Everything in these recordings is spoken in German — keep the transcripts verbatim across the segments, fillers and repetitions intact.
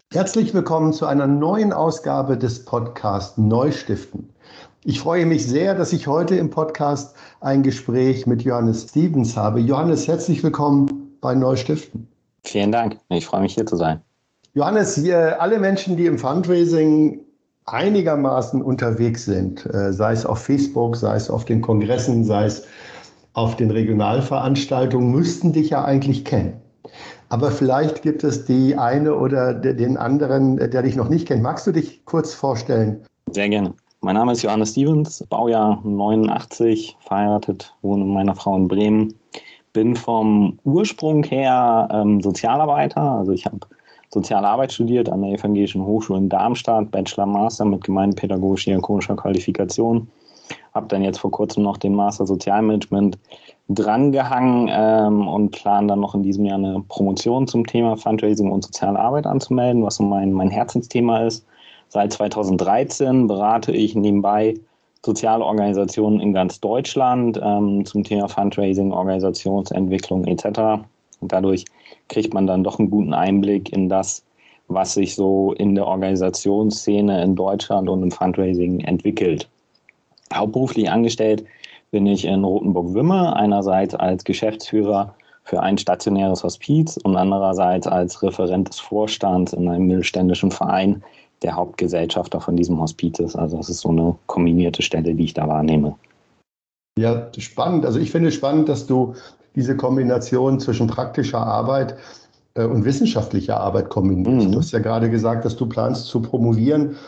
Herzlich willkommen zu einer neuen Ausgabe des Podcasts Neustiften. Ich freue mich sehr, dass ich heute im Podcast ein Gespräch mit Johannes Stevens habe. Johannes, herzlich willkommen bei Neustiften. Vielen Dank. Ich freue mich, hier zu sein. Johannes, wir, alle Menschen, die im Fundraising einigermaßen unterwegs sind, äh, sei es auf Facebook, sei es auf den Kongressen, sei es auf den Regionalveranstaltungen, müssten dich ja eigentlich kennen. Aber vielleicht gibt es die eine oder den anderen, der dich noch nicht kennt. Magst du dich kurz vorstellen? Sehr gerne. Mein Name ist Johannes Stevens, Baujahr neunundachtzig, verheiratet, wohne mit meiner Frau in Bremen. Bin vom Ursprung her ähm, Sozialarbeiter. Also ich habe Soziale Arbeit studiert an der Evangelischen Hochschule in Darmstadt, Bachelor, Master mit gemeindepädagogisch-diakonischer Qualifikation. Habe dann jetzt vor kurzem noch den Master Sozialmanagement drangehangen ähm, und plane dann noch in diesem Jahr eine Promotion zum Thema Fundraising und soziale Arbeit anzumelden, was so mein, mein Herzensthema ist. Seit zweitausenddreizehn berate ich nebenbei soziale Organisationen in ganz Deutschland ähm, zum Thema Fundraising, Organisationsentwicklung et cetera. Und dadurch kriegt man dann doch einen guten Einblick in das, was sich so in der Organisationsszene in Deutschland und im Fundraising entwickelt. Hauptberuflich angestellt bin ich in Rothenburg-Wümme, einerseits als Geschäftsführer für ein stationäres Hospiz und andererseits als Referent des Vorstands in einem mittelständischen Verein, der Hauptgesellschafter von diesem Hospiz ist. Also das ist so eine kombinierte Stelle, die ich da wahrnehme. Ja, spannend. Also ich finde es spannend, dass du diese Kombination zwischen praktischer Arbeit äh, und wissenschaftlicher Arbeit kombinierst. Mhm. Du hast ja gerade gesagt, dass du planst zu promovieren.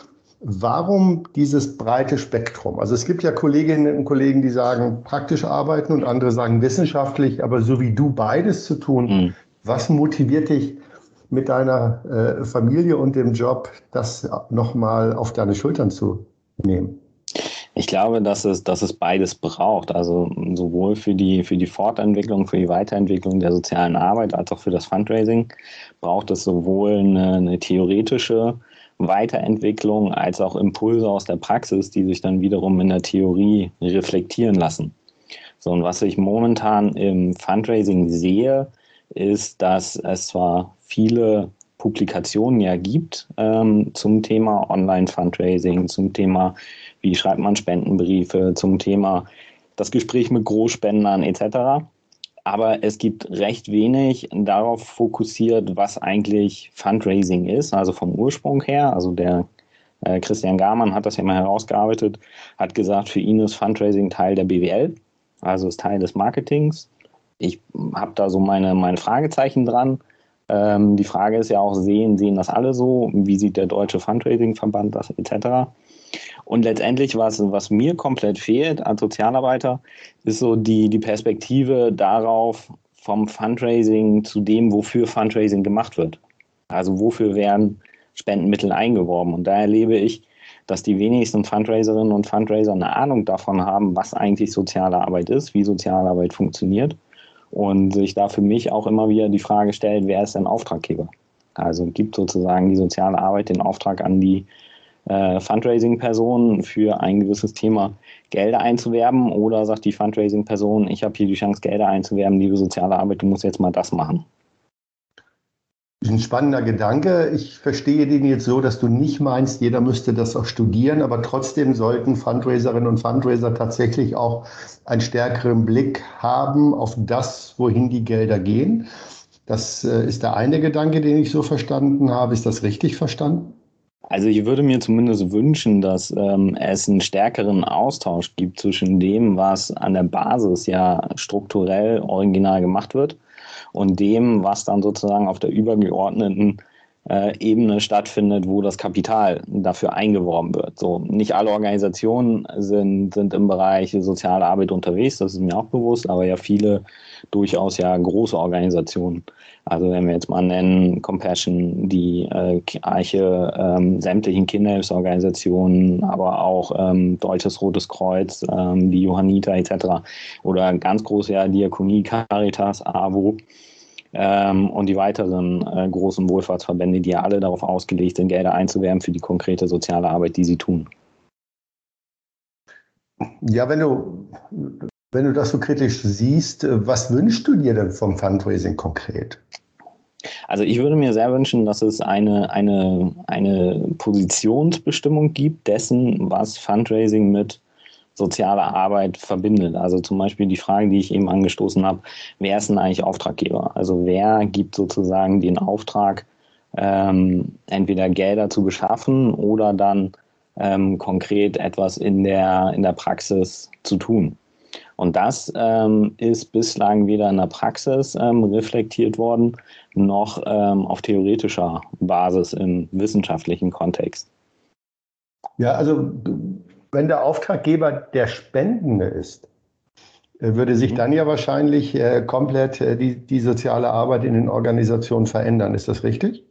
Warum dieses breite Spektrum? Also es gibt ja Kolleginnen und Kollegen, die sagen praktisch arbeiten und andere sagen wissenschaftlich, aber so wie du beides zu tun, mhm. Was motiviert dich mit deiner äh, Familie und dem Job, das nochmal auf deine Schultern zu nehmen? Ich glaube, dass es, dass es beides braucht. Also sowohl für die, für die Fortentwicklung, für die Weiterentwicklung der sozialen Arbeit als auch für das Fundraising braucht es sowohl eine, eine theoretische Weiterentwicklung als auch Impulse aus der Praxis, die sich dann wiederum in der Theorie reflektieren lassen. So, und was ich momentan im Fundraising sehe, ist, dass es zwar viele Publikationen ja gibt ähm, zum Thema Online-Fundraising, zum Thema, wie schreibt man Spendenbriefe, zum Thema das Gespräch mit Großspendern et cetera. Aber es gibt recht wenig darauf fokussiert, was eigentlich Fundraising ist, also vom Ursprung her. Also der äh, Christian Garmann hat das ja mal herausgearbeitet, hat gesagt, für ihn ist Fundraising Teil der B W L, also ist Teil des Marketings. Ich habe da so meine, meine Fragezeichen dran. Ähm, die Frage ist ja auch, sehen, sehen das alle so? Wie sieht der Deutsche Fundraising-Verband das et cetera? Und letztendlich, was, was mir komplett fehlt als Sozialarbeiter, ist so die, die Perspektive darauf, vom Fundraising zu dem, wofür Fundraising gemacht wird. Also wofür werden Spendenmittel eingeworben? Und da erlebe ich, dass die wenigsten Fundraiserinnen und Fundraiser eine Ahnung davon haben, was eigentlich soziale Arbeit ist, wie soziale Arbeit funktioniert. Und sich da für mich auch immer wieder die Frage stellt, wer ist denn Auftraggeber? Also gibt sozusagen die soziale Arbeit den Auftrag an die äh, Fundraising-Person für ein gewisses Thema Gelder einzuwerben, oder sagt die Fundraising-Person, ich habe hier die Chance, Gelder einzuwerben, liebe soziale Arbeit, du musst jetzt mal das machen. Ein spannender Gedanke. Ich verstehe den jetzt so, dass du nicht meinst, jeder müsste das auch studieren, aber trotzdem sollten Fundraiserinnen und Fundraiser tatsächlich auch einen stärkeren Blick haben auf das, wohin die Gelder gehen. Das äh, ist der eine Gedanke, den ich so verstanden habe. Ist das richtig verstanden? Also ich würde mir zumindest wünschen, dass ähm, es einen stärkeren Austausch gibt zwischen dem, was an der Basis ja strukturell original gemacht wird, und dem, was dann sozusagen auf der übergeordneten äh, Ebene stattfindet, wo das Kapital dafür eingeworben wird. So, nicht alle Organisationen sind, sind im Bereich soziale Arbeit unterwegs, das ist mir auch bewusst, aber ja viele durchaus ja große Organisationen. Also wenn wir jetzt mal nennen, Compassion, die äh, Arche, ähm, sämtlichen Kinderhilfsorganisationen, aber auch ähm, Deutsches Rotes Kreuz, ähm, die Johanniter et cetera. Oder ganz große ja Diakonie, Caritas, AWO ähm, und die weiteren äh, großen Wohlfahrtsverbände, die ja alle darauf ausgelegt sind, Gelder einzuwerben für die konkrete soziale Arbeit, die sie tun. Ja, wenn du, wenn du das so kritisch siehst, was wünschst du dir denn vom Fundraising konkret? Also ich würde mir sehr wünschen, dass es eine, eine, eine Positionsbestimmung gibt dessen, was Fundraising mit sozialer Arbeit verbindet. Also zum Beispiel die Frage, die ich eben angestoßen habe, wer ist denn eigentlich Auftraggeber? Also wer gibt sozusagen den Auftrag, ähm, entweder Gelder zu beschaffen oder dann ähm, konkret etwas in der, in der Praxis zu tun. Und das ähm, ist bislang weder in der Praxis ähm, reflektiert worden, noch ähm, auf theoretischer Basis im wissenschaftlichen Kontext. Ja, also wenn der Auftraggeber der Spendende ist, würde sich dann ja wahrscheinlich äh, komplett äh, die, die soziale Arbeit in den Organisationen verändern. Ist das richtig?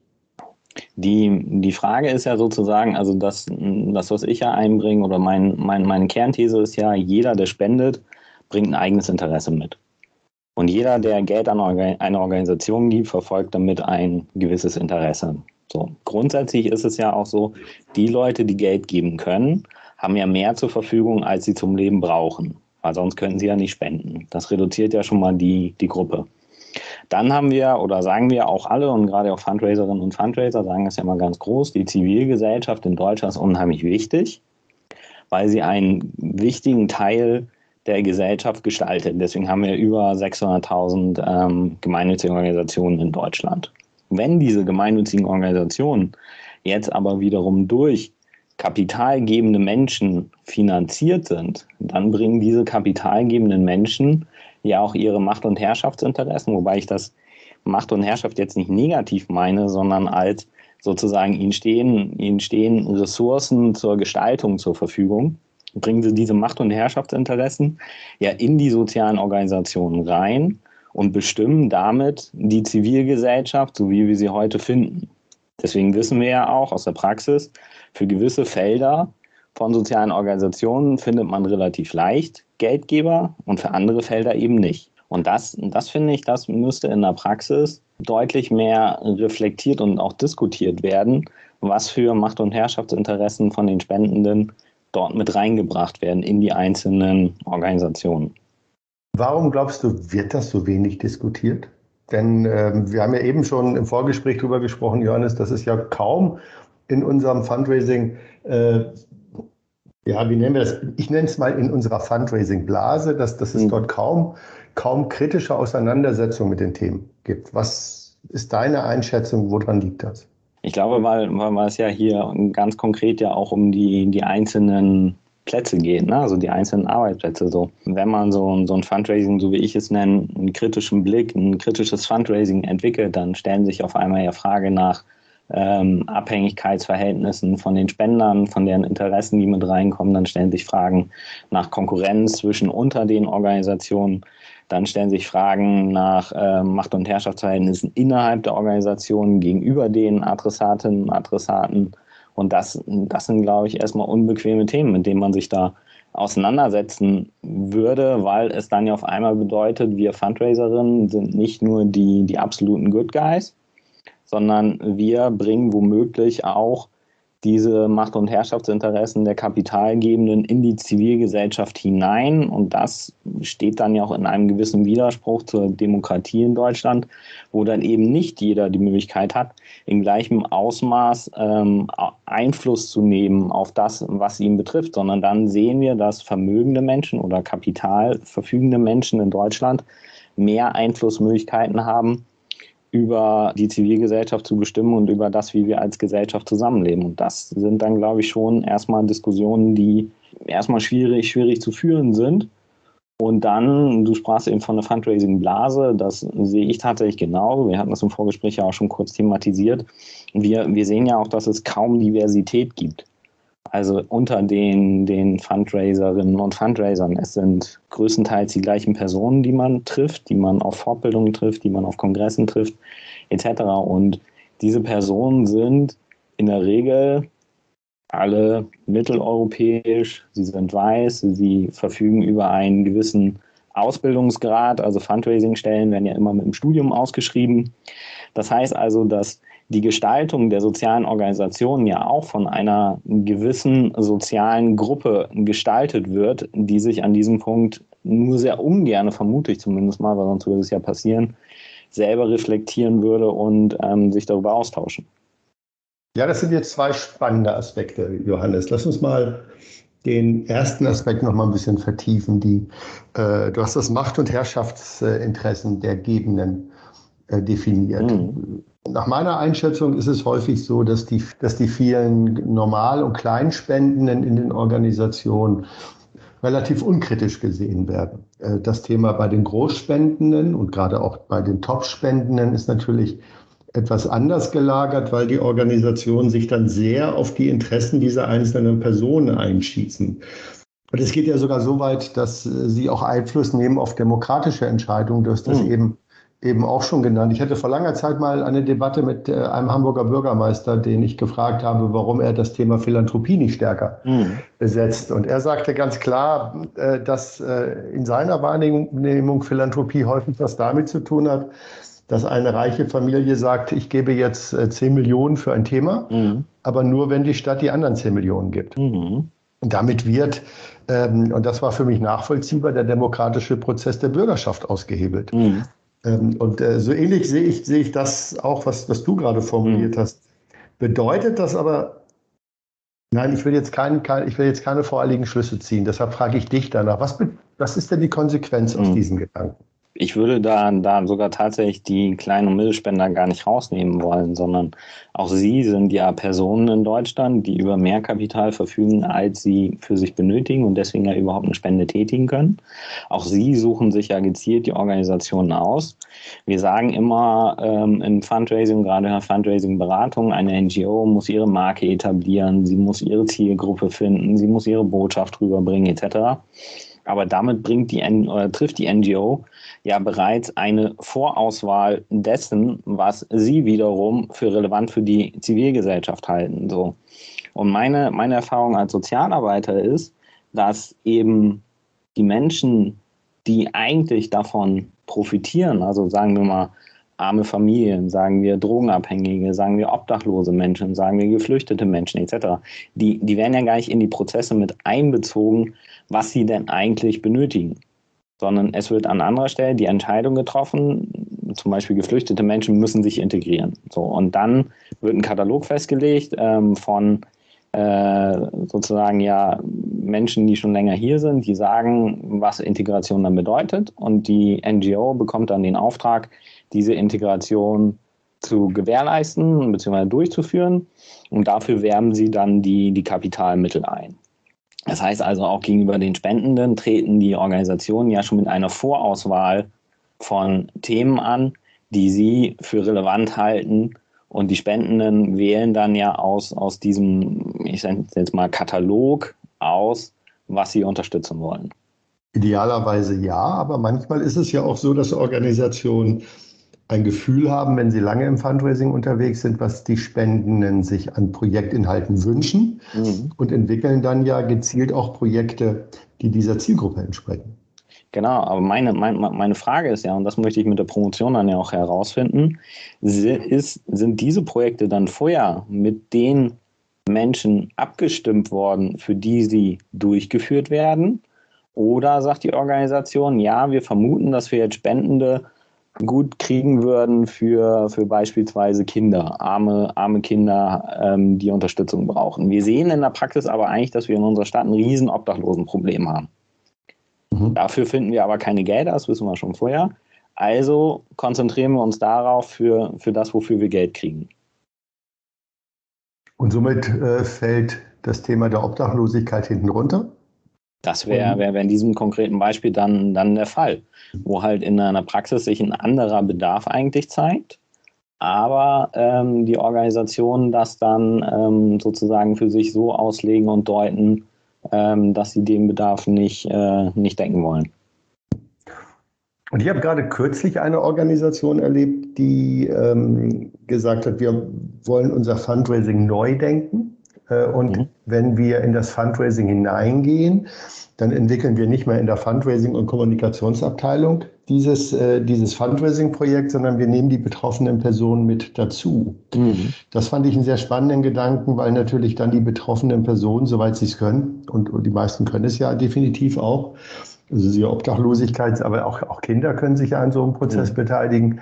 Die, die Frage ist ja sozusagen, also das, das was ich ja einbringe oder mein, mein, meine Kernthese ist ja, jeder, der spendet, bringt ein eigenes Interesse mit. Und jeder, der Geld an eine Organisation gibt, verfolgt damit ein gewisses Interesse. So. Grundsätzlich ist es ja auch so, die Leute, die Geld geben können, haben ja mehr zur Verfügung, als sie zum Leben brauchen. Weil sonst könnten sie ja nicht spenden. Das reduziert ja schon mal die, die Gruppe. Dann haben wir, oder sagen wir auch alle, und gerade auch Fundraiserinnen und Fundraiser sagen es ja mal ganz groß, die Zivilgesellschaft in Deutschland ist unheimlich wichtig, weil sie einen wichtigen Teil der Gesellschaft gestaltet. Deswegen haben wir über sechshunderttausend ähm, gemeinnützige Organisationen in Deutschland. Wenn diese gemeinnützigen Organisationen jetzt aber wiederum durch kapitalgebende Menschen finanziert sind, dann bringen diese kapitalgebenden Menschen ja auch ihre Macht- und Herrschaftsinteressen, wobei ich das Macht und Herrschaft jetzt nicht negativ meine, sondern als sozusagen ihnen stehen, ihnen stehen Ressourcen zur Gestaltung zur Verfügung. Bringen sie diese Macht- und Herrschaftsinteressen ja in die sozialen Organisationen rein und bestimmen damit die Zivilgesellschaft, so wie wir sie heute finden. Deswegen wissen wir ja auch aus der Praxis, für gewisse Felder von sozialen Organisationen findet man relativ leicht Geldgeber und für andere Felder eben nicht. Und das, das finde ich, das müsste in der Praxis deutlich mehr reflektiert und auch diskutiert werden, was für Macht- und Herrschaftsinteressen von den Spendenden dort mit reingebracht werden in die einzelnen Organisationen. Warum glaubst du, wird das so wenig diskutiert? Denn ähm, wir haben ja eben schon im Vorgespräch darüber gesprochen, Johannes, dass es ja kaum in unserem Fundraising, äh, ja, wie nennen wir das? Ich nenne es mal in unserer Fundraising-Blase, dass, dass es mhm. dort kaum, kaum kritische Auseinandersetzung mit den Themen gibt. Was ist deine Einschätzung? Woran liegt das? Ich glaube, weil, weil es ja hier ganz konkret ja auch um die, die einzelnen Plätze geht, ne? Also die einzelnen Arbeitsplätze. So. Wenn man so, so ein Fundraising, so wie ich es nenne, einen kritischen Blick, ein kritisches Fundraising entwickelt, dann stellen sich auf einmal ja Frage nach ähm, Abhängigkeitsverhältnissen von den Spendern, von deren Interessen, die mit reinkommen. Dann stellen sich Fragen nach Konkurrenz zwischen unter den Organisationen. Dann stellen sich Fragen nach äh, Macht- und Herrschaftsverhältnissen innerhalb der Organisation gegenüber den Adressatinnen und Adressaten. Und das, das sind, glaube ich, erstmal unbequeme Themen, mit denen man sich da auseinandersetzen würde, weil es dann ja auf einmal bedeutet, wir Fundraiserinnen sind nicht nur die, die absoluten Good Guys, sondern wir bringen womöglich auch diese Macht- und Herrschaftsinteressen der Kapitalgebenden in die Zivilgesellschaft hinein. Und das steht dann ja auch in einem gewissen Widerspruch zur Demokratie in Deutschland, wo dann eben nicht jeder die Möglichkeit hat, in gleichem Ausmaß ähm, Einfluss zu nehmen auf das, was ihn betrifft, sondern dann sehen wir, dass vermögende Menschen oder kapitalverfügende Menschen in Deutschland mehr Einflussmöglichkeiten haben, über die Zivilgesellschaft zu bestimmen und über das, wie wir als Gesellschaft zusammenleben. Und das sind dann, glaube ich, schon erstmal Diskussionen, die erstmal schwierig, schwierig zu führen sind. Und dann, du sprachst eben von der Fundraising-Blase, das sehe ich tatsächlich genauso. Wir hatten das im Vorgespräch ja auch schon kurz thematisiert. Wir, wir sehen ja auch, dass es kaum Diversität gibt. Also unter den, den Fundraiserinnen und Fundraisern. Es sind größtenteils die gleichen Personen, die man trifft, die man auf Fortbildungen trifft, die man auf Kongressen trifft, et cetera. Und diese Personen sind in der Regel alle mitteleuropäisch, sie sind weiß, sie verfügen über einen gewissen Ausbildungsgrad, also Fundraising-Stellen werden ja immer mit dem Studium ausgeschrieben. Das heißt also, dass die Gestaltung der sozialen Organisationen ja auch von einer gewissen sozialen Gruppe gestaltet wird, die sich an diesem Punkt nur sehr ungern, vermute ich zumindest mal, weil sonst würde es ja passieren, selber reflektieren würde und ähm, sich darüber austauschen. Ja, das sind jetzt zwei spannende Aspekte, Johannes. Lass uns mal den ersten Aspekt noch mal ein bisschen vertiefen. Die, äh, du hast das Macht- und Herrschaftsinteressen der Gebenden äh, definiert. Mhm. Nach meiner Einschätzung ist es häufig so, dass die, dass die vielen Normal- und Kleinspendenden in den Organisationen relativ unkritisch gesehen werden. Äh, das Thema bei den Großspendenden und gerade auch bei den Top-Spendenden ist natürlich etwas anders gelagert, weil die Organisationen sich dann sehr auf die Interessen dieser einzelnen Personen einschießen. Und es geht ja sogar so weit, dass sie auch Einfluss nehmen auf demokratische Entscheidungen. Du hast das mhm. eben, eben auch schon genannt. Ich hatte vor langer Zeit mal eine Debatte mit einem Hamburger Bürgermeister, den ich gefragt habe, warum er das Thema Philanthropie nicht stärker mhm. setzt. Und er sagte ganz klar, dass in seiner Wahrnehmung Philanthropie häufig was damit zu tun hat, dass eine reiche Familie sagt, ich gebe jetzt zehn Millionen für ein Thema, mhm. aber nur, wenn die Stadt die anderen zehn Millionen gibt. Mhm. Und damit wird, ähm, und das war für mich nachvollziehbar, der demokratische Prozess der Bürgerschaft ausgehebelt. Mhm. Ähm, und äh, so ähnlich sehe ich, sehe ich das auch, was, was du gerade formuliert mhm. hast. Bedeutet das aber, nein, ich will jetzt, kein, kein, ich will jetzt keine voreiligen Schlüsse ziehen, deshalb frage ich dich danach, was, was ist denn die Konsequenz mhm. aus diesem Gedanken? Ich würde da, da sogar tatsächlich die Klein- und Mittelspender gar nicht rausnehmen wollen, sondern auch sie sind ja Personen in Deutschland, die über mehr Kapital verfügen, als sie für sich benötigen und deswegen ja überhaupt eine Spende tätigen können. Auch sie suchen sich ja gezielt die Organisationen aus. Wir sagen immer ähm, im Fundraising, gerade in der Fundraising-Beratung, eine N G O muss ihre Marke etablieren, sie muss ihre Zielgruppe finden, sie muss ihre Botschaft rüberbringen et cetera. Aber damit bringt die oder trifft die N G O ja bereits eine Vorauswahl dessen, was sie wiederum für relevant für die Zivilgesellschaft halten. So. Und meine, meine Erfahrung als Sozialarbeiter ist, dass eben die Menschen, die eigentlich davon profitieren, also sagen wir mal arme Familien, sagen wir Drogenabhängige, sagen wir obdachlose Menschen, sagen wir geflüchtete Menschen et cetera, die, die werden ja gar nicht in die Prozesse mit einbezogen, was sie denn eigentlich benötigen. Sondern es wird an anderer Stelle die Entscheidung getroffen, zum Beispiel geflüchtete Menschen müssen sich integrieren. So, und dann wird ein Katalog festgelegt ähm, von äh, sozusagen ja Menschen, die schon länger hier sind, die sagen, was Integration dann bedeutet. Und die N G O bekommt dann den Auftrag, diese Integration zu gewährleisten bzw. durchzuführen. Und dafür werben sie dann die, die Kapitalmittel ein. Das heißt also auch gegenüber den Spendenden treten die Organisationen ja schon mit einer Vorauswahl von Themen an, die sie für relevant halten. Und die Spendenden wählen dann ja aus, aus diesem, ich sage jetzt mal, Katalog aus, was sie unterstützen wollen. Idealerweise ja, aber manchmal ist es ja auch so, dass Organisationen ein Gefühl haben, wenn sie lange im Fundraising unterwegs sind, was die Spendenden sich an Projektinhalten wünschen mhm. und entwickeln dann ja gezielt auch Projekte, die dieser Zielgruppe entsprechen. Genau, aber meine, meine, meine Frage ist ja, und das möchte ich mit der Promotion dann ja auch herausfinden, ist, sind diese Projekte dann vorher mit den Menschen abgestimmt worden, für die sie durchgeführt werden? Oder sagt die Organisation, ja, wir vermuten, dass wir jetzt Spendende gut kriegen würden für, für beispielsweise Kinder, arme, arme Kinder, ähm, die Unterstützung brauchen. Wir sehen in der Praxis aber eigentlich, dass wir in unserer Stadt ein riesen Obdachlosenproblem haben. Mhm. Dafür finden wir aber keine Gelder, das wissen wir schon vorher. Also konzentrieren wir uns darauf für, für das, wofür wir Geld kriegen. Und somit äh, fällt das Thema der Obdachlosigkeit hinten runter? Das wäre wär, wär in diesem konkreten Beispiel dann, dann der Fall, wo halt in einer Praxis sich ein anderer Bedarf eigentlich zeigt, aber ähm, die Organisationen das dann ähm, sozusagen für sich so auslegen und deuten, ähm, dass sie den Bedarf nicht, äh, nicht decken wollen. Und ich habe gerade kürzlich eine Organisation erlebt, die ähm, gesagt hat, wir wollen unser Fundraising neu denken. Und mhm. wenn wir in das Fundraising hineingehen, dann entwickeln wir nicht mehr in der Fundraising- und Kommunikationsabteilung dieses, äh, dieses Fundraising-Projekt, sondern wir nehmen die betroffenen Personen mit dazu. Mhm. Das fand ich einen sehr spannenden Gedanken, weil natürlich dann die betroffenen Personen, soweit sie es können, und, und die meisten können es ja definitiv auch, also die Obdachlosigkeit, aber auch, auch Kinder können sich ja an so einem Prozess mhm. beteiligen,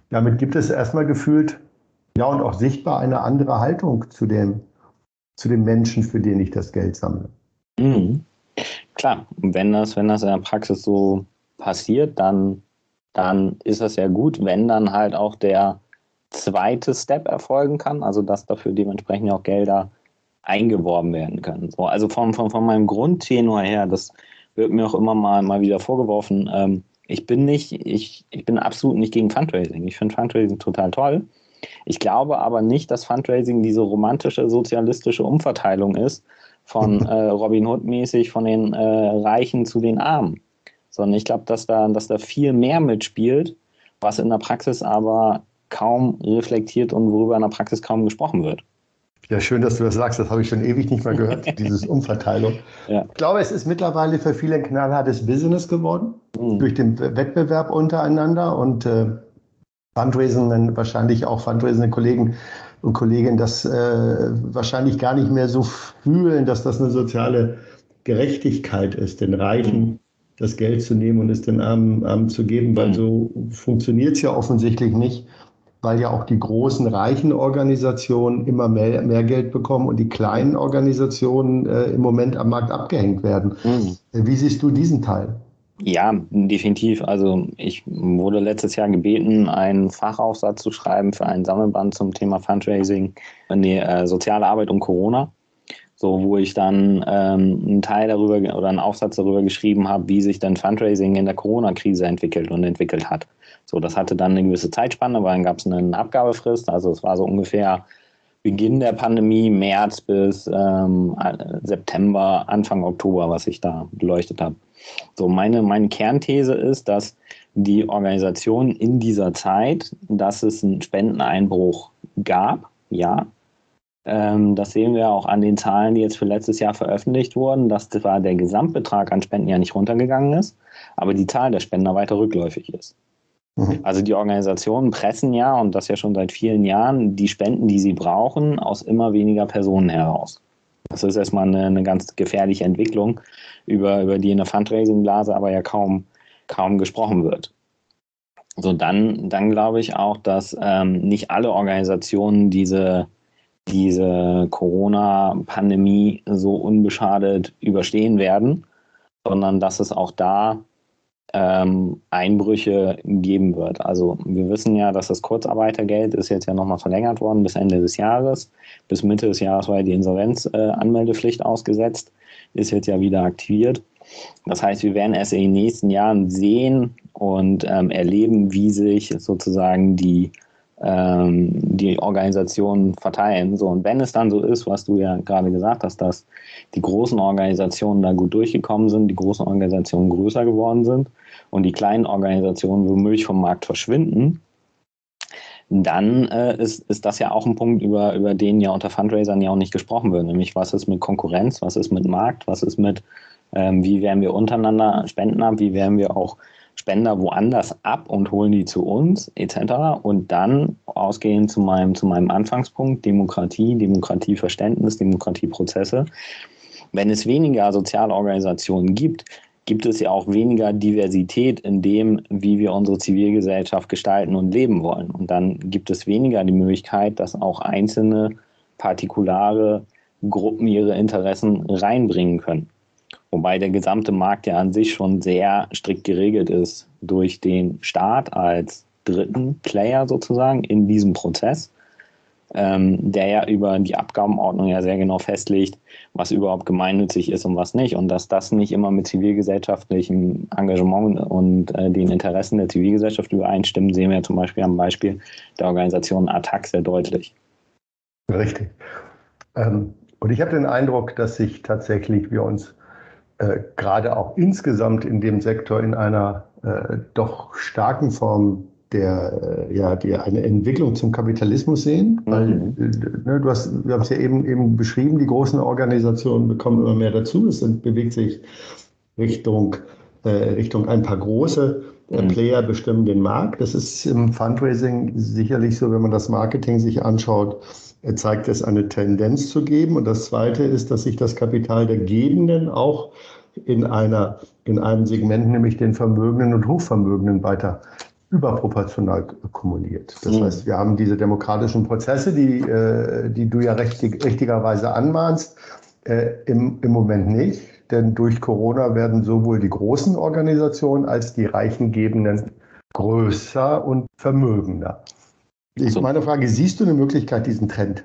Damit gibt es erstmal gefühlt, ja, und auch sichtbar eine andere Haltung zu dem, zu dem Menschen, für den ich das Geld sammle. Mhm. Klar, wenn das, wenn das in der Praxis so passiert, dann, dann ist das ja gut, wenn dann halt auch der zweite Step erfolgen kann, also dass dafür dementsprechend auch Gelder eingeworben werden können. So, also von, von, von meinem Grundtenor her, das wird mir auch immer mal, mal wieder vorgeworfen, ähm, ich bin nicht, ich, ich bin absolut nicht gegen Fundraising. Ich finde Fundraising total toll. Ich glaube aber nicht, dass Fundraising diese romantische sozialistische Umverteilung ist, von äh, Robin Hood mäßig von den äh, Reichen zu den Armen. Sondern ich glaube, dass da, dass da viel mehr mitspielt, was in der Praxis aber kaum reflektiert und worüber in der Praxis kaum gesprochen wird. Ja, schön, dass du das sagst. Das habe ich schon ewig nicht mehr gehört, dieses Umverteilung. Ja. Ich glaube, es ist mittlerweile für viele ein knallhartes Business geworden, mhm. durch den Wettbewerb untereinander und äh, Fundraising, wahrscheinlich auch fundraisende Kollegen und Kolleginnen das äh, wahrscheinlich gar nicht mehr so fühlen, dass das eine soziale Gerechtigkeit ist, den Reichen mhm. das Geld zu nehmen und es den Armen, Armen zu geben, weil mhm. so funktioniert es ja offensichtlich nicht, weil ja auch die großen reichen Organisationen immer mehr, mehr Geld bekommen und die kleinen Organisationen äh, im Moment am Markt abgehängt werden. Mhm. Wie siehst du diesen Teil? Ja, definitiv. Also ich wurde letztes Jahr gebeten, einen Fachaufsatz zu schreiben für einen Sammelband zum Thema Fundraising, nee, äh, soziale Arbeit und Corona. So, wo ich dann ähm, einen Teil darüber oder einen Aufsatz darüber geschrieben habe, wie sich dann Fundraising in der Corona-Krise entwickelt und entwickelt hat. So, das hatte dann eine gewisse Zeitspanne, weil dann gab es eine Abgabefrist. Also es war so ungefähr Beginn der Pandemie, März bis ähm, September, Anfang Oktober, was ich da beleuchtet habe. So, meine, meine Kernthese ist, dass die Organisation in dieser Zeit, dass es einen Spendeneinbruch gab, ja. Ähm, das sehen wir auch an den Zahlen, die jetzt für letztes Jahr veröffentlicht wurden, dass zwar der Gesamtbetrag an Spenden ja nicht runtergegangen ist, aber die Zahl der Spender weiter rückläufig ist. Mhm. Also die Organisationen pressen ja, und das ja schon seit vielen Jahren, die Spenden, die sie brauchen, aus immer weniger Personen heraus. Das ist erstmal eine, eine ganz gefährliche Entwicklung, über, über die in der Fundraising-Blase aber ja kaum, kaum gesprochen wird. So, dann, dann glaube ich auch, dass ähm, nicht alle Organisationen diese, diese Corona-Pandemie so unbeschadet überstehen werden, sondern dass es auch da ähm, Einbrüche geben wird. Also wir wissen ja, dass das Kurzarbeitergeld ist jetzt ja nochmal verlängert worden bis Ende des Jahres. Bis Mitte des Jahres war ja die Insolvenzanmeldepflicht äh, ausgesetzt, ist jetzt ja wieder aktiviert. Das heißt, wir werden erst in den nächsten Jahren sehen und ähm, erleben, wie sich sozusagen die, ähm, die Organisationen verteilen. So, und wenn es dann so ist, was du ja gerade gesagt hast, dass die großen Organisationen da gut durchgekommen sind, die großen Organisationen größer geworden sind und die kleinen Organisationen womöglich vom Markt verschwinden, dann äh, ist, ist das ja auch ein Punkt, über, über den ja unter Fundraisern ja auch nicht gesprochen wird, nämlich was ist mit Konkurrenz, was ist mit Markt, was ist mit, ähm, wie wehren wir untereinander Spenden ab, wie wehren wir auch Spender woanders ab und holen die zu uns, et cetera. Und dann ausgehend zu meinem, zu meinem Anfangspunkt, Demokratie, Demokratieverständnis, Demokratieprozesse. Wenn es weniger soziale Organisationen gibt, gibt es ja auch weniger Diversität in dem, wie wir unsere Zivilgesellschaft gestalten und leben wollen. Und dann gibt es weniger die Möglichkeit, dass auch einzelne partikulare Gruppen ihre Interessen reinbringen können. Wobei der gesamte Markt ja an sich schon sehr strikt geregelt ist durch den Staat als dritten Player sozusagen in diesem Prozess, ähm, der ja über die Abgabenordnung ja sehr genau festlegt, was überhaupt gemeinnützig ist und was nicht. Und dass das nicht immer mit zivilgesellschaftlichem Engagement und äh, den Interessen der Zivilgesellschaft übereinstimmen, sehen wir zum Beispiel am Beispiel der Organisation A T T A C sehr deutlich. Richtig. Ähm, und ich habe den Eindruck, dass sich tatsächlich wir uns äh, gerade auch insgesamt in dem Sektor in einer äh, doch starken Form der, äh, ja, die eine Entwicklung zum Kapitalismus sehen. Mhm. Weil, äh, ne, du hast, wir haben es ja eben, eben beschrieben, die großen Organisationen bekommen immer mehr dazu. Es sind, bewegt sich Richtung, äh, Richtung ein paar große äh, mhm. Player bestimmen den Markt. Das ist im Fundraising sicherlich so, wenn man das Marketing sich anschaut, äh, zeigt es eine Tendenz zu geben. Und das Zweite ist, dass sich das Kapital der Gebenden auch in einer, in einem Segment, nämlich den Vermögenden und Hochvermögenden, weiter überproportional kumuliert. Das Mhm. heißt, wir haben diese demokratischen Prozesse, die, äh, die du ja richtig, richtigerweise anmahnst, äh, im, im Moment nicht. Denn durch Corona werden sowohl die großen Organisationen als die Reichengebenden größer und vermögender. Ich, So. meine Frage, siehst du eine Möglichkeit, diesen Trend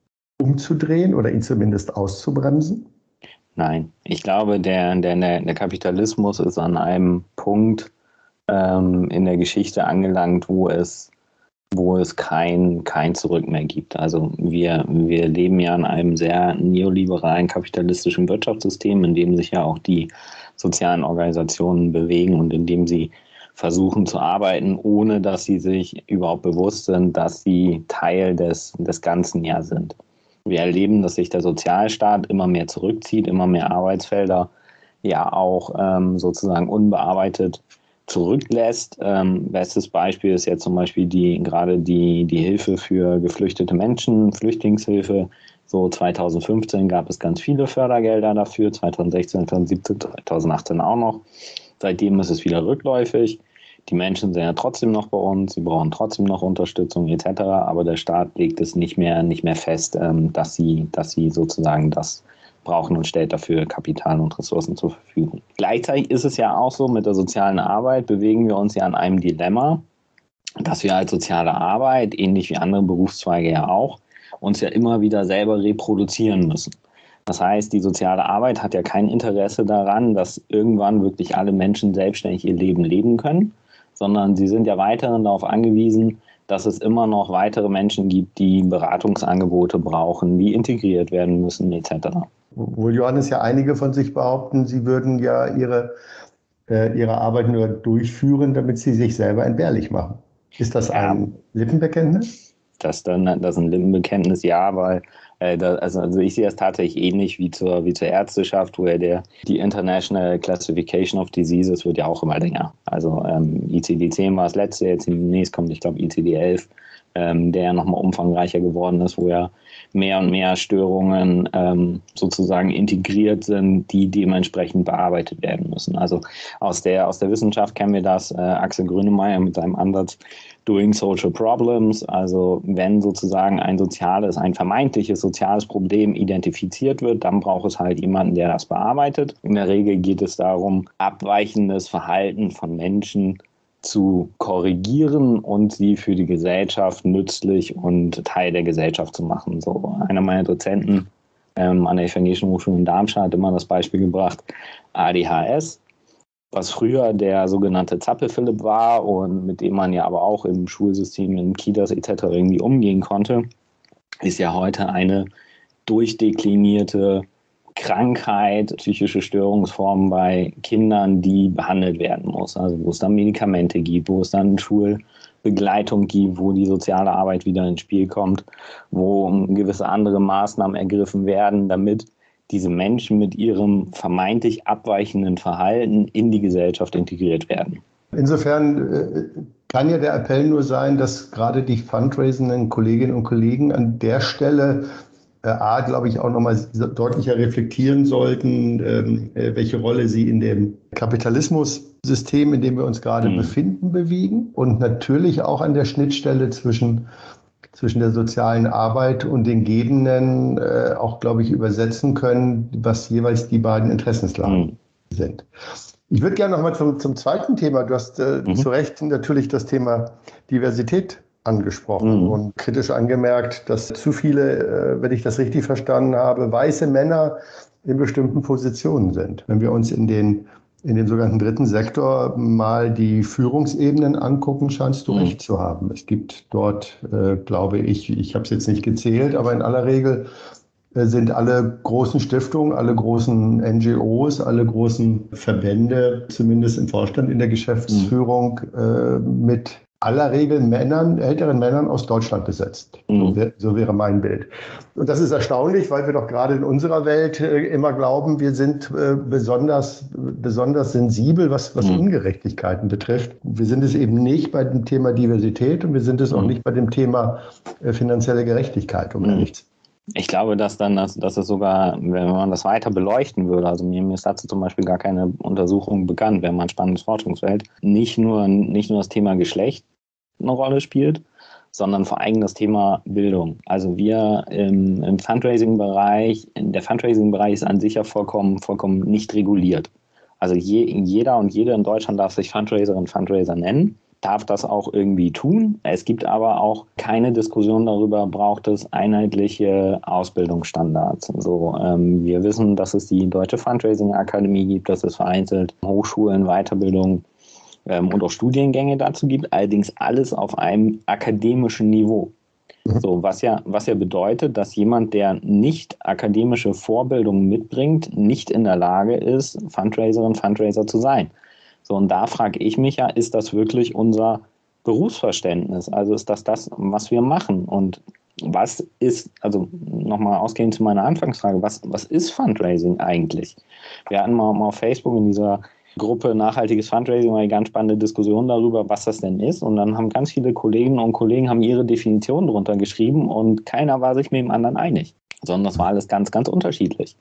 umzudrehen oder ihn zumindest auszubremsen? Nein, ich glaube, der, der, der Kapitalismus ist an einem Punkt ähm, in der Geschichte angelangt, wo es, wo es kein, kein Zurück mehr gibt. Also wir, wir leben ja in einem sehr neoliberalen kapitalistischen Wirtschaftssystem, in dem sich ja auch die sozialen Organisationen bewegen und in dem sie versuchen zu arbeiten, ohne dass sie sich überhaupt bewusst sind, dass sie Teil des, des Ganzen ja sind. Wir erleben, dass sich der Sozialstaat immer mehr zurückzieht, immer mehr Arbeitsfelder ja auch ähm, sozusagen unbearbeitet zurücklässt. Ähm, bestes Beispiel ist jetzt zum Beispiel die gerade die, die Hilfe für geflüchtete Menschen, Flüchtlingshilfe. So zweitausendfünfzehn gab es ganz viele Fördergelder dafür, zweitausendsechzehn, zweitausendsiebzehn, zweitausendachtzehn auch noch. Seitdem ist es wieder rückläufig. Die Menschen sind ja trotzdem noch bei uns, sie brauchen trotzdem noch Unterstützung et cetera. Aber der Staat legt es nicht mehr, nicht mehr fest, ähm, dass sie, dass sie sozusagen das brauchen und stellt dafür Kapital und Ressourcen zur Verfügung. Gleichzeitig ist es ja auch so, mit der sozialen Arbeit bewegen wir uns ja an einem Dilemma, dass wir als soziale Arbeit, ähnlich wie andere Berufszweige ja auch, uns ja immer wieder selber reproduzieren müssen. Das heißt, die soziale Arbeit hat ja kein Interesse daran, dass irgendwann wirklich alle Menschen selbstständig ihr Leben leben können, sondern sie sind ja weiterhin darauf angewiesen, dass es immer noch weitere Menschen gibt, die Beratungsangebote brauchen, die integriert werden müssen et cetera. Obwohl, Johannes, ja einige von sich behaupten, sie würden ja ihre, äh, ihre Arbeit nur durchführen, damit sie sich selber entbehrlich machen. Ist das Ja, ein Lippenbekenntnis? Das, dann, das ist ein Lippenbekenntnis, ja, weil äh, da, also, also ich sehe das tatsächlich ähnlich wie zur, wie zur Ärzteschaft, wo ja der, die International Classification of Diseases wird ja auch immer länger. Also ähm, I C D zehn war das letzte, jetzt demnächst kommt, ich glaube, I C D elf, ähm, der ja nochmal umfangreicher geworden ist, wo ja mehr und mehr Störungen ähm, sozusagen integriert sind, die dementsprechend bearbeitet werden müssen. Also aus der, aus der Wissenschaft kennen wir das, äh, Axel Grönemeyer mit seinem Ansatz Doing Social Problems, also wenn sozusagen ein soziales, ein vermeintliches soziales Problem identifiziert wird, dann braucht es halt jemanden, der das bearbeitet. In der Regel geht es darum, abweichendes Verhalten von Menschen zu korrigieren und sie für die Gesellschaft nützlich und Teil der Gesellschaft zu machen. So einer meiner Dozenten ähm, an der Evangelischen Hochschule in Darmstadt hat immer das Beispiel gebracht, A D H S, was früher der sogenannte Zappel-Philipp war und mit dem man ja aber auch im Schulsystem, in Kitas et cetera irgendwie umgehen konnte, ist ja heute eine durchdeklinierte Krankheit, psychische Störungsformen bei Kindern, die behandelt werden muss. Also wo es dann Medikamente gibt, wo es dann Schulbegleitung gibt, wo die soziale Arbeit wieder ins Spiel kommt, wo gewisse andere Maßnahmen ergriffen werden, damit diese Menschen mit ihrem vermeintlich abweichenden Verhalten in die Gesellschaft integriert werden. Insofern äh, kann ja der Appell nur sein, dass gerade die fundraisenden Kolleginnen und Kollegen an der Stelle äh, A, glaube ich, auch nochmal deutlicher reflektieren sollten, ähm, äh, welche Rolle sie in dem Kapitalismussystem, in dem wir uns gerade mhm. befinden, bewegen und natürlich auch an der Schnittstelle zwischen zwischen der sozialen Arbeit und den Gebenden äh, auch, glaube ich, übersetzen können, was jeweils die beiden Interessenslagen mhm. sind. Ich würde gerne noch mal zum, zum zweiten Thema. Du hast äh, mhm. zu Recht natürlich das Thema Diversität angesprochen mhm. und kritisch angemerkt, dass zu viele, äh, wenn ich das richtig verstanden habe, weiße Männer in bestimmten Positionen sind. Wenn wir uns in den in dem sogenannten dritten Sektor mal die Führungsebenen angucken, scheinst du mhm. recht zu haben. Es gibt dort, äh, glaube ich, ich habe es jetzt nicht gezählt, aber in aller Regel äh, sind alle großen Stiftungen, alle großen N G Os, alle großen Verbände, zumindest im Vorstand, in der Geschäftsführung, mhm. äh, mit aller Regel Männern, älteren Männern aus Deutschland besetzt. Mhm. So, wär, so wäre mein Bild. Und das ist erstaunlich, weil wir doch gerade in unserer Welt äh, immer glauben, wir sind äh, besonders, besonders sensibel, was, was mhm. Ungerechtigkeiten betrifft. Wir sind es eben nicht bei dem Thema Diversität und wir sind es mhm. auch nicht bei dem Thema äh, finanzielle Gerechtigkeit, um mhm. ehrlich zu sein. Ich glaube, dass dann, dass, dass es sogar, wenn man das weiter beleuchten würde, also mir, mir ist dazu zum Beispiel gar keine Untersuchung bekannt, wäre mal ein spannendes Forschungsfeld, nicht nur, nicht nur das Thema Geschlecht eine Rolle spielt, sondern vor allem das Thema Bildung. Also wir im, im Fundraising-Bereich, der Fundraising-Bereich ist an sich ja vollkommen, vollkommen nicht reguliert. Also je, jeder und jede in Deutschland darf sich Fundraiserin, Fundraiser nennen, darf das auch irgendwie tun. Es gibt aber auch keine Diskussion darüber, braucht es einheitliche Ausbildungsstandards. So, ähm, wir wissen, dass es die Deutsche Fundraising-Akademie gibt, dass es vereinzelt Hochschulen, Weiterbildung ähm, und auch Studiengänge dazu gibt, allerdings alles auf einem akademischen Niveau. So, was ja, was ja bedeutet, dass jemand, der nicht akademische Vorbildung mitbringt, nicht in der Lage ist, Fundraiserin, Fundraiser zu sein. So, und da frage ich mich ja, ist das wirklich unser Berufsverständnis? Also ist das das, was wir machen? Und was ist, also nochmal ausgehend zu meiner Anfangsfrage, was, was ist Fundraising eigentlich? Wir hatten mal, mal auf Facebook in dieser Gruppe Nachhaltiges Fundraising eine ganz spannende Diskussion darüber, was das denn ist. Und dann haben ganz viele Kolleginnen und Kollegen haben ihre Definition drunter geschrieben und keiner war sich mit dem anderen einig, sondern das war alles ganz, ganz unterschiedlich.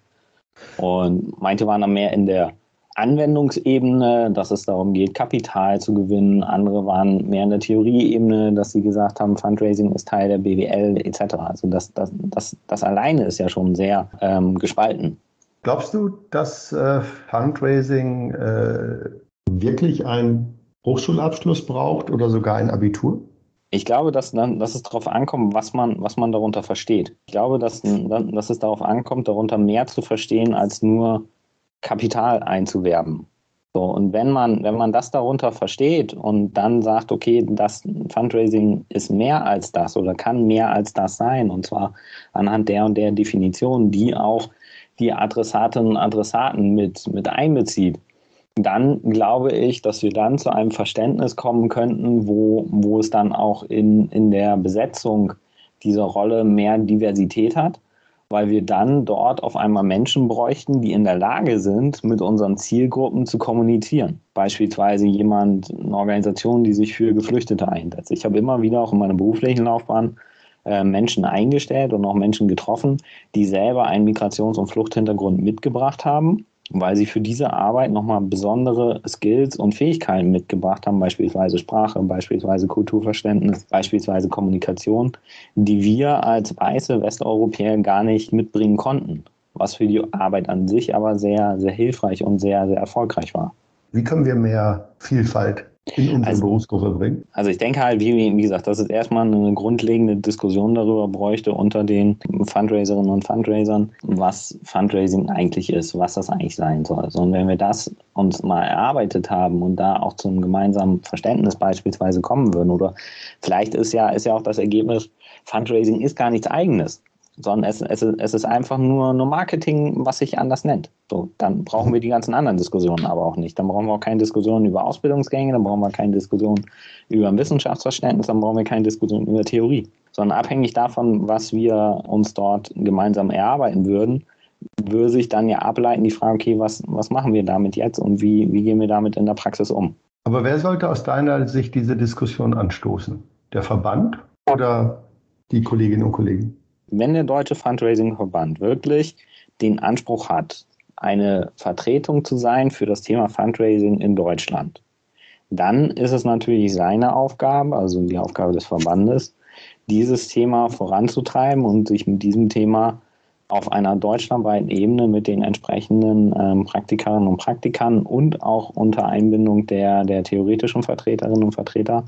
Und manche waren dann mehr in der Anwendungsebene, dass es darum geht, Kapital zu gewinnen. Andere waren mehr in der Theorieebene, dass sie gesagt haben, Fundraising ist Teil der B W L et cetera. Also das, das, das, das alleine ist ja schon sehr ähm, gespalten. Glaubst du, dass äh, Fundraising äh, wirklich einen Hochschulabschluss braucht oder sogar ein Abitur? Ich glaube, dass, dann, dass es darauf ankommt, was man, was man darunter versteht. Ich glaube, dass, dass es darauf ankommt, darunter mehr zu verstehen, als nur Kapital einzuwerben. So, und wenn man, wenn man das darunter versteht und dann sagt, okay, das Fundraising ist mehr als das oder kann mehr als das sein, und zwar anhand der und der Definition, die auch die Adressatinnen und Adressaten mit, mit einbezieht, dann glaube ich, dass wir dann zu einem Verständnis kommen könnten, wo, wo es dann auch in, in der Besetzung dieser Rolle mehr Diversität hat, weil wir dann dort auf einmal Menschen bräuchten, die in der Lage sind, mit unseren Zielgruppen zu kommunizieren. Beispielsweise jemand, eine Organisation, die sich für Geflüchtete einsetzt. Ich habe immer wieder auch in meiner beruflichen Laufbahn äh, Menschen eingestellt und auch Menschen getroffen, die selber einen Migrations- und Fluchthintergrund mitgebracht haben, weil sie für diese Arbeit nochmal besondere Skills und Fähigkeiten mitgebracht haben, beispielsweise Sprache, beispielsweise Kulturverständnis, beispielsweise Kommunikation, die wir als weiße Westeuropäer gar nicht mitbringen konnten, was für die Arbeit an sich aber sehr, sehr hilfreich und sehr, sehr erfolgreich war. Wie können wir mehr Vielfalt in unsere also, Berufsgruppe bringen? Also ich denke halt, wie, wie gesagt, dass es erstmal eine grundlegende Diskussion darüber bräuchte unter den Fundraiserinnen und Fundraisern, was Fundraising eigentlich ist, was das eigentlich sein soll. Also, und wenn wir das uns mal erarbeitet haben und da auch zum gemeinsamen Verständnis beispielsweise kommen würden, oder vielleicht ist ja, ist ja auch das Ergebnis, Fundraising ist gar nichts Eigenes, sondern es, es, es ist einfach nur, nur Marketing, was sich anders nennt. So, dann brauchen wir die ganzen anderen Diskussionen aber auch nicht. Dann brauchen wir auch keine Diskussionen über Ausbildungsgänge, dann brauchen wir keine Diskussion über Wissenschaftsverständnis, dann brauchen wir keine Diskussion über Theorie. Sondern abhängig davon, was wir uns dort gemeinsam erarbeiten würden, würde sich dann ja ableiten die Frage, okay, was, was machen wir damit jetzt und wie, wie gehen wir damit in der Praxis um? Aber wer sollte aus deiner Sicht diese Diskussion anstoßen? Der Verband oder die Kolleginnen und Kollegen? Wenn der Deutsche Fundraising-Verband wirklich den Anspruch hat, eine Vertretung zu sein für das Thema Fundraising in Deutschland, dann ist es natürlich seine Aufgabe, also die Aufgabe des Verbandes, dieses Thema voranzutreiben und sich mit diesem Thema auf einer deutschlandweiten Ebene mit den entsprechenden ähm, Praktikerinnen und Praktikern und auch unter Einbindung der, der theoretischen Vertreterinnen und Vertreter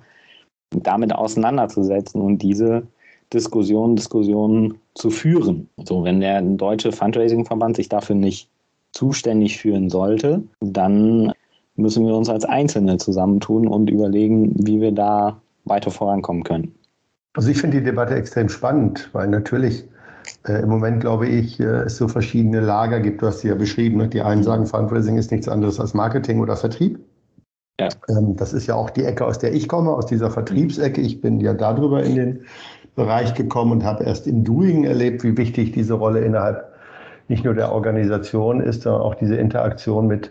damit auseinanderzusetzen und diese Diskussionen, Diskussionen zu führen. Also wenn der Deutsche Fundraising-Verband sich dafür nicht zuständig fühlen sollte, dann müssen wir uns als Einzelne zusammentun und überlegen, wie wir da weiter vorankommen können. Also ich finde die Debatte extrem spannend, weil natürlich äh, im Moment, glaube ich, äh, es so verschiedene Lager gibt. Du hast sie ja beschrieben. Die einen sagen, Fundraising ist nichts anderes als Marketing oder Vertrieb. Ja. Ähm, das ist ja auch die Ecke, aus der ich komme, aus dieser Vertriebsecke. Ich bin ja darüber in den Bereich gekommen und habe erst im Doing erlebt, wie wichtig diese Rolle innerhalb nicht nur der Organisation ist, sondern auch diese Interaktion mit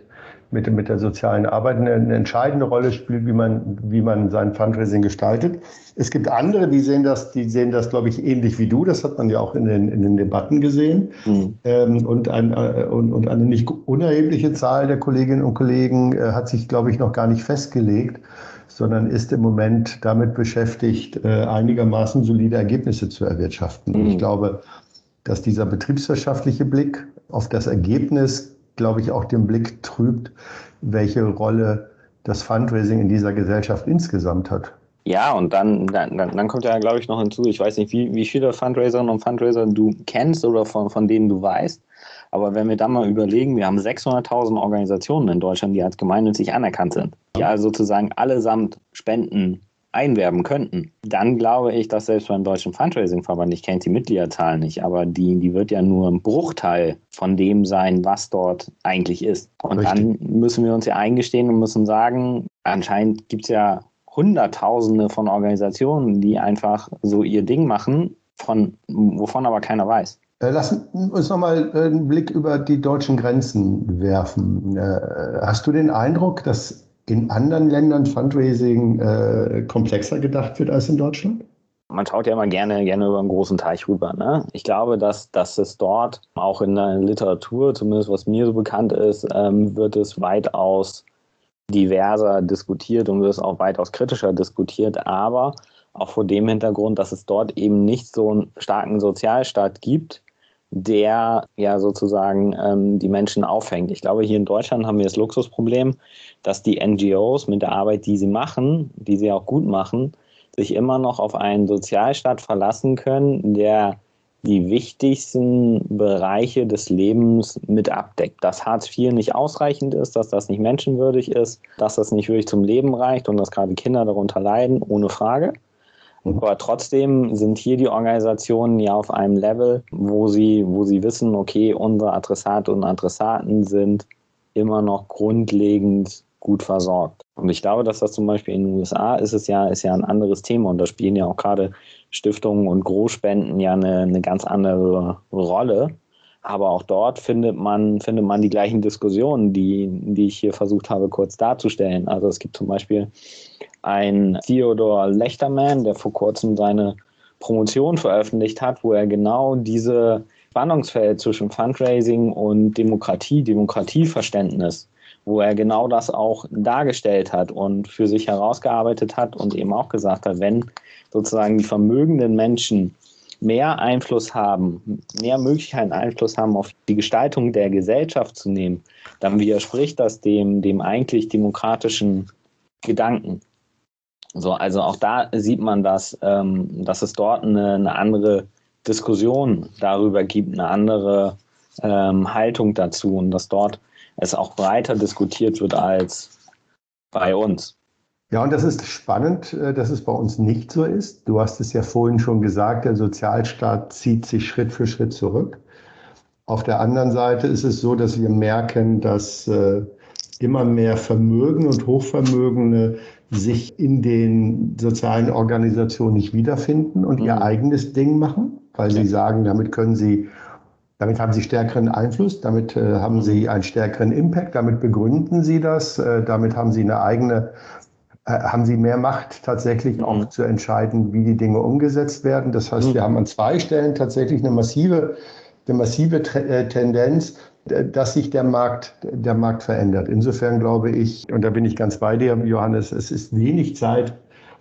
mit, mit der sozialen Arbeit eine, eine entscheidende Rolle spielt, wie man, wie man sein Fundraising gestaltet. Es gibt andere, die sehen das, die sehen das, glaube ich, ähnlich wie du. Das hat man ja auch in den, in den Debatten gesehen. Mhm. Ähm, und, ein, äh, und, und eine nicht unerhebliche Zahl der Kolleginnen und Kollegen äh, hat sich, glaube ich, noch gar nicht festgelegt, sondern ist im Moment damit beschäftigt, äh, einigermaßen solide Ergebnisse zu erwirtschaften. Mhm. Und ich glaube, dass dieser betriebswirtschaftliche Blick auf das Ergebnis, glaube ich, auch den Blick trübt, welche Rolle das Fundraising in dieser Gesellschaft insgesamt hat. Ja, und dann, dann, dann kommt ja, glaube ich, noch hinzu, ich weiß nicht, wie, wie viele Fundraiserinnen und Fundraiser du kennst oder von, von denen du weißt, aber wenn wir dann mal überlegen, wir haben sechshunderttausend Organisationen in Deutschland, die als gemeinnützig anerkannt sind, die also sozusagen allesamt Spenden einwerben könnten, dann glaube ich, dass selbst beim Deutschen Fundraising-Verband, ich kenne die Mitgliederzahl nicht, aber die, die wird ja nur ein Bruchteil von dem sein, was dort eigentlich ist. Und Richtig. Dann müssen wir uns ja eingestehen und müssen sagen, anscheinend gibt es ja Hunderttausende von Organisationen, die einfach so ihr Ding machen, von, wovon aber keiner weiß. Lass uns nochmal einen Blick über die deutschen Grenzen werfen. Hast du den Eindruck, dass in anderen Ländern Fundraising äh, komplexer gedacht wird als in Deutschland? Man schaut ja immer gerne, gerne über einen großen Teich rüber. Ne? Ich glaube, dass, dass es dort, auch in der Literatur, zumindest was mir so bekannt ist, ähm, wird es weitaus diverser diskutiert und wird es auch weitaus kritischer diskutiert. Aber auch vor dem Hintergrund, dass es dort eben nicht so einen starken Sozialstaat gibt, der ja sozusagen ähm, die Menschen aufhängt. Ich glaube, hier in Deutschland haben wir das Luxusproblem, dass die N G Os mit der Arbeit, die sie machen, die sie auch gut machen, sich immer noch auf einen Sozialstaat verlassen können, der die wichtigsten Bereiche des Lebens mit abdeckt. Dass Hartz vier nicht ausreichend ist, dass das nicht menschenwürdig ist, dass das nicht wirklich zum Leben reicht und dass gerade Kinder darunter leiden, ohne Frage. Aber trotzdem sind hier die Organisationen ja auf einem Level, wo sie, wo sie wissen, okay, unsere Adressate und Adressaten sind immer noch grundlegend gut versorgt. Und ich glaube, dass das zum Beispiel in den U S A ist es ja, ist ja ein anderes Thema und da spielen ja auch gerade Stiftungen und Großspenden ja eine, eine ganz andere Rolle. Aber auch dort findet man, findet man die gleichen Diskussionen, die, die ich hier versucht habe, kurz darzustellen. Also es gibt zum Beispiel ein Theodor Lechterman, der vor kurzem seine Promotion veröffentlicht hat, wo er genau diese Spannungsfeld zwischen Fundraising und Demokratie, Demokratieverständnis, wo er genau das auch dargestellt hat und für sich herausgearbeitet hat und eben auch gesagt hat, wenn sozusagen die vermögenden Menschen mehr Einfluss haben, mehr Möglichkeiten Einfluss haben auf die Gestaltung der Gesellschaft zu nehmen, dann widerspricht das dem, dem eigentlich demokratischen Gedanken. So, also auch da sieht man, dass, ähm, dass es dort eine, eine andere Diskussion darüber gibt, eine andere ähm, Haltung dazu und dass dort es auch breiter diskutiert wird als bei uns. Ja, und das ist spannend, dass es bei uns nicht so ist. Du hast es ja vorhin schon gesagt, der Sozialstaat zieht sich Schritt für Schritt zurück. Auf der anderen Seite ist es so, dass wir merken, dass äh, immer mehr Vermögen und Hochvermögende sich in den sozialen Organisationen nicht wiederfinden und mhm. ihr eigenes Ding machen, weil ja. sie sagen, damit können sie, damit haben sie stärkeren Einfluss, damit äh, haben mhm. sie einen stärkeren Impact, damit begründen sie das, äh, damit haben sie eine eigene, äh, haben sie mehr Macht tatsächlich mhm. auch zu entscheiden, wie die Dinge umgesetzt werden. Das heißt, mhm. wir haben an zwei Stellen tatsächlich eine massive, eine massive T- Tendenz, dass sich der Markt, der Markt verändert. Insofern glaube ich, und da bin ich ganz bei dir, Johannes, es ist wenig Zeit,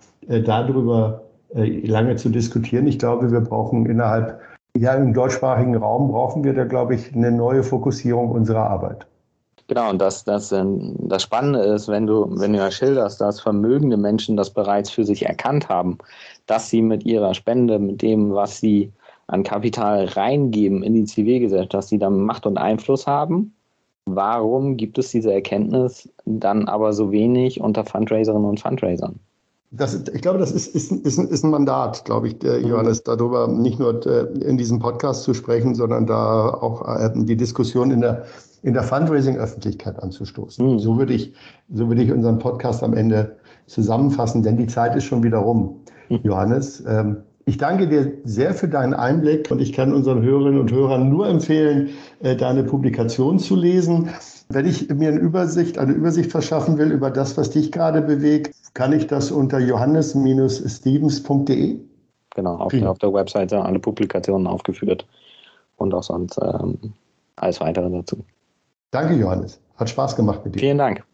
darüber lange zu diskutieren. Ich glaube, wir brauchen innerhalb, ja, im deutschsprachigen Raum brauchen wir da, glaube ich, eine neue Fokussierung unserer Arbeit. Genau, und das, das, das Spannende ist, wenn du, wenn du ja schilderst, dass vermögende Menschen das bereits für sich erkannt haben, dass sie mit ihrer Spende, mit dem, was sie an Kapital reingeben in die Zivilgesellschaft, dass sie dann Macht und Einfluss haben. Warum gibt es diese Erkenntnis dann aber so wenig unter Fundraiserinnen und Fundraisern? Das, ich glaube, das ist, ist, ist, ist ein Mandat, glaube ich, der Johannes, darüber nicht nur in diesem Podcast zu sprechen, sondern da auch die Diskussion in der, in der Fundraising-Öffentlichkeit anzustoßen. Mhm. So würde ich, so würde ich unseren Podcast am Ende zusammenfassen, denn die Zeit ist schon wieder rum. Mhm. Johannes, ähm, ich danke dir sehr für deinen Einblick und ich kann unseren Hörerinnen und Hörern nur empfehlen, deine Publikation zu lesen. Wenn ich mir eine Übersicht, eine Übersicht verschaffen will über das, was dich gerade bewegt, kann ich das unter johannes stevens punkt de? Genau, auf der, auf der Webseite alle Publikationen aufgeführt und auch sonst ähm, alles weitere dazu. Danke, Johannes. Hat Spaß gemacht mit dir. Vielen Dank.